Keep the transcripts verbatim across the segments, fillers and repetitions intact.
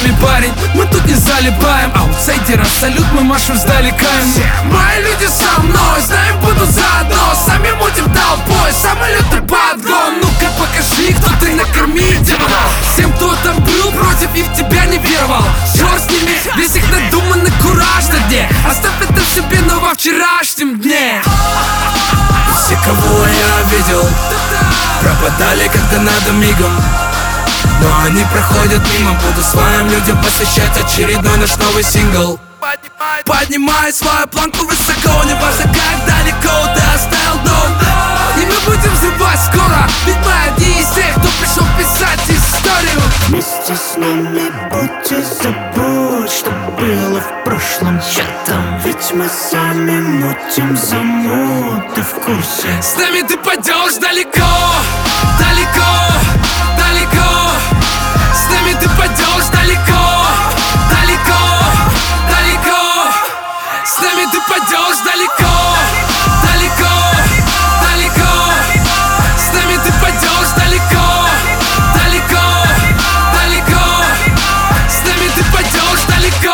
погнали, парень, мы тут не залипаем. Аутсайдера салют, мы машем сдалека. Мои люди со мной, знаем, будут заодно. Сами мутим толпой, самый лютый подгон. Ну-ка покажи, кто ты, накорми демонов. Всем, кто там был против и в тебя не веровал, черт с ними, весь их надуманный кураж на дне. Оставь это себе, но во вчерашнем дне. Все, кого я видел, пропадали, когда надо мигом. Но они проходят мимо. Буду своим людям посвящать очередной наш новый сингл. Поднимай, поднимай свою планку высоко. Не важно, как далеко ты оставил дом. И мы будем взрывать скоро. Ведь мы одни из тех, кто пришел писать историю. Вместе с нами будь и забудь, что было в прошлом чатом. Ведь мы сами мутим замут, ты в курсе. С нами ты пойдешь далеко, далеко, далеко. С нами ты пойдешь далеко, далеко, далеко. С нами ты пойдешь далеко, далеко, далеко. С нами ты пойдешь далеко, далеко, далеко. С нами ты пойдешь далеко.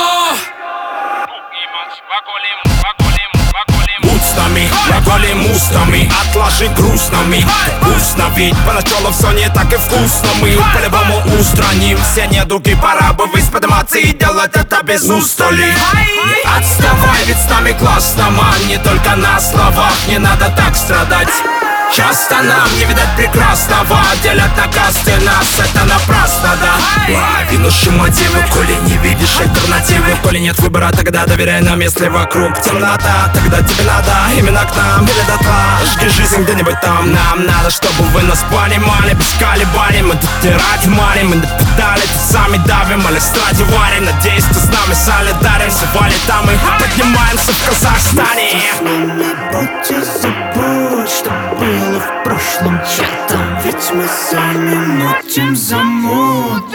Будь с нами, наголим устами, отложи грустными. Вкусно, ведь поначалу все не так и вкусно. Мы по-любому устраним все недуги. Пора бы ввысь подниматься и делать это без устали. Не отставай, ведь с нами классно, ман. Не только на словах, не надо так страдать. Часто нам не видать прекрасного. Делят на касты, нас это напрасно, да. Лови наши мотивы, коли не видишь альтернативы. Коли нет выбора, тогда доверяй нам, если вокруг темнота. Тогда тебе надо именно к нам или дотла. Жги жизнь где-нибудь там. Нам надо, чтобы вы нас понимали. Без колебаний, мы тут не ради мани. Мы на педали, тут сами давим, или стради варим. Надеюсь, ты с нами солидарен. Все валит там и поднимаемся в Казахстане. С нами будь и забудь, что было в прошлом чатом. Ведь мы сами мутим замут.